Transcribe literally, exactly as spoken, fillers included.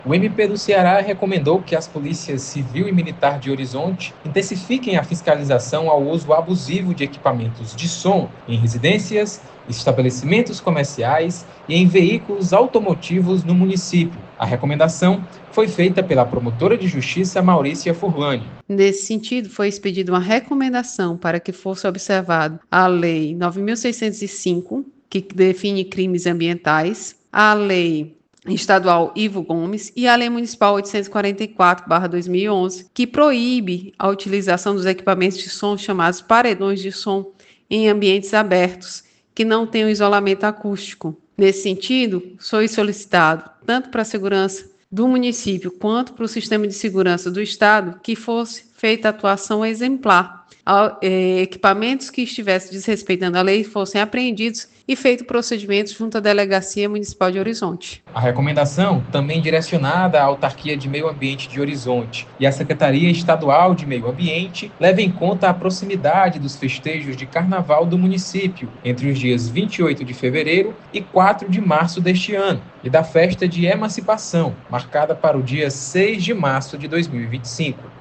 O M P do Ceará recomendou que as polícias civil e militar de Horizonte intensifiquem a fiscalização ao uso abusivo de equipamentos de som em residências, estabelecimentos comerciais e em veículos automotivos no município. A recomendação foi feita pela promotora de justiça Maurícia Furlani. Nesse sentido, foi expedida uma recomendação para que fosse observado a Lei nove mil seiscentos e cinco, que define crimes ambientais, a Lei Estadual Ivo Gomes e a Lei Municipal oitocentos e quarenta e quatro barra dois mil e onze, que proíbe a utilização dos equipamentos de som chamados paredões de som em ambientes abertos, que não tenham isolamento acústico. Nesse sentido, foi solicitado, tanto para a segurança do município quanto para o sistema de segurança do Estado, que fosse feita atuação exemplar. Equipamentos que estivessem desrespeitando a lei fossem apreendidos e feito procedimentos junto à Delegacia Municipal de Horizonte. A recomendação, também direcionada à Autarquia de Meio Ambiente de Horizonte e à Secretaria Estadual de Meio Ambiente, leva em conta a proximidade dos festejos de Carnaval do município, entre os dias vinte e oito de fevereiro e quatro de março deste ano, e da festa de emancipação, marcada para o dia seis de março de dois mil e vinte e cinco.